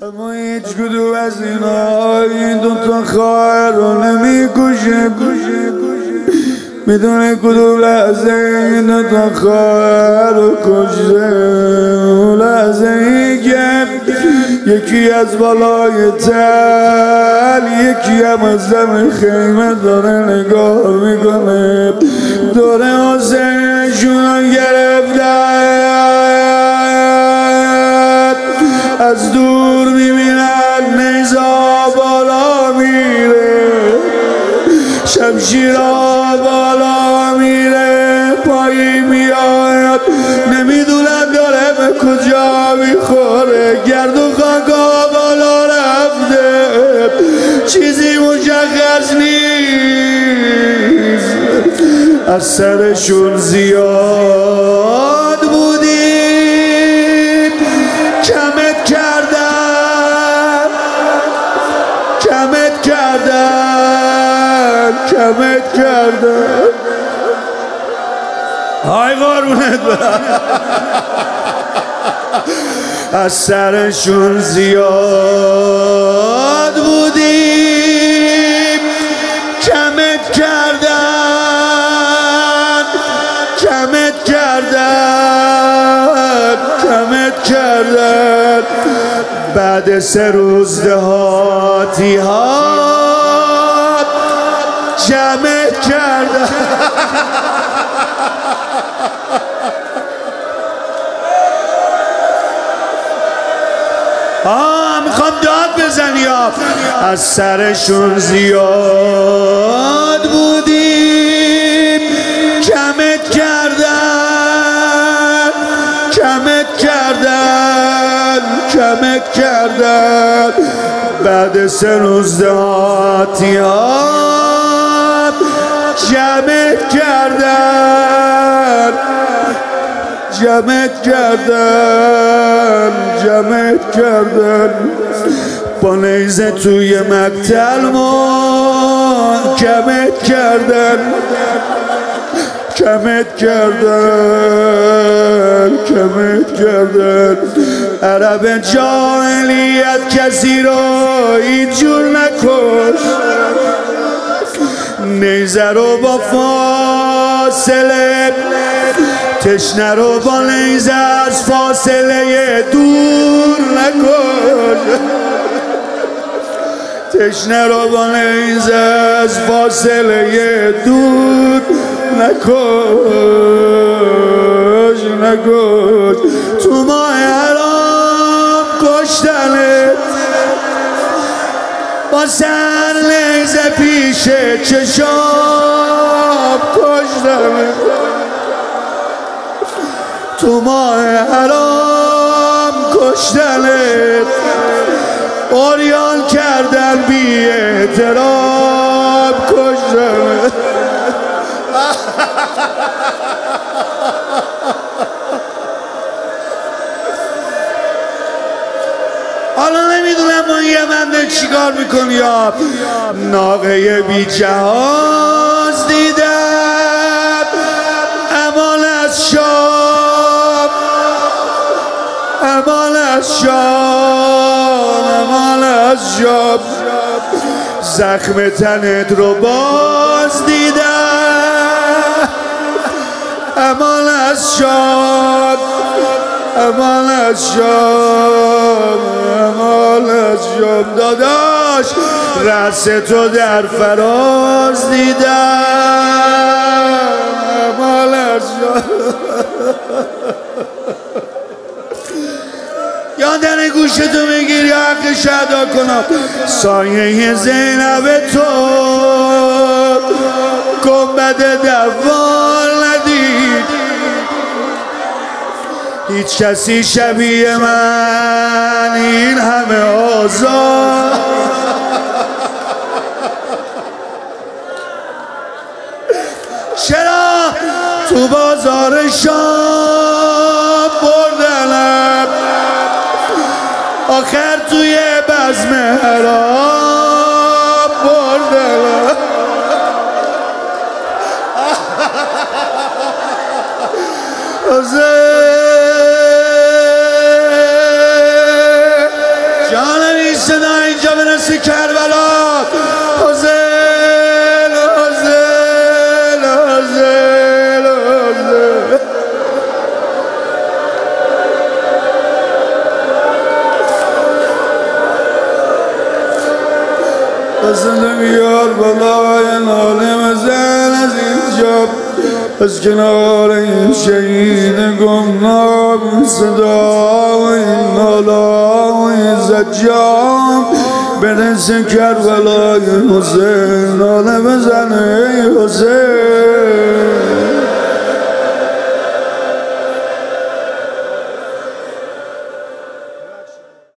اما هیچ کدوم از اینا این دوتا خواهر رو نمیکشه. میدونه کدوم لحظه این دوتا خواهر رو کشته. اون لحظه ای که یکی از بالای تل یکی هم از دم خیمه داره نگاه میکنه، داره حسینشون گرفتن. از دور میبینن نیزا بالا میره، شمشیرها بالا میره، پایین میاد، نمیدونن داره به کجا میخوره. گرد و خاکا بالا رفته، چیزی مشخص نیست. از سرشون زیاد بودیم، کمت کردن، کمت کردن، کمت کردن. های قربونت برم. از سرشون زیاد بودیم، کمت کردن، کمت کردن، کمت کردن. بعد 3 روز دهاتی ها جمعت کردن. میخوام داد بزنی. از سرشون زیاد بودیم، کمت کردن، کمت کردن، کمت کردن. بعد 3 روز دهاتی ها جمعت کردن، جمعت کردن، جمعت کردن. با نیزه توی مقتل کمت کردن، کمت کردن، کمت کردن. عرب جاهلیت کسی رو اینجور نکش، نیزه رو با فاصله، تشنه رو با نیزه از فاصله دور نکش، تشنه رو با نیزه از فاصله دور نکش، نکش. تو ماه حرام کشتنت، با سر نیزه پیش چشام کشتنت. تو ماه حرام کشتنت، اوریان کردن بی احترام کشتنت. حالا نمیدونم با یه بنده چیکار میکنی. ناقه بی جهاز دیدم، امان از شام، امان از شام، امان از شام. زخم تنت رو باز دیدم، امان از شام، امان از شام، امان از شام. داداش رأس تو در فراز دیدم، امان از شام. یادن گوشتو میگیری حقش ادا کنم. سایه زینب تو گنبد دوار ندید، هیچ کسی شبیه من این همه آزاد. چرا تو بازار شام بردنم، آخر توی بزم حرام بردنم. جانم این صدا اینجا برسه کربلا حسین حسین حسین حسین حسن بیار بالای ناله مزن از اینجا از کنار این شهید گمنام صدا و این نالا و این زجام برسه کربلای حسین ناله بزنه حسین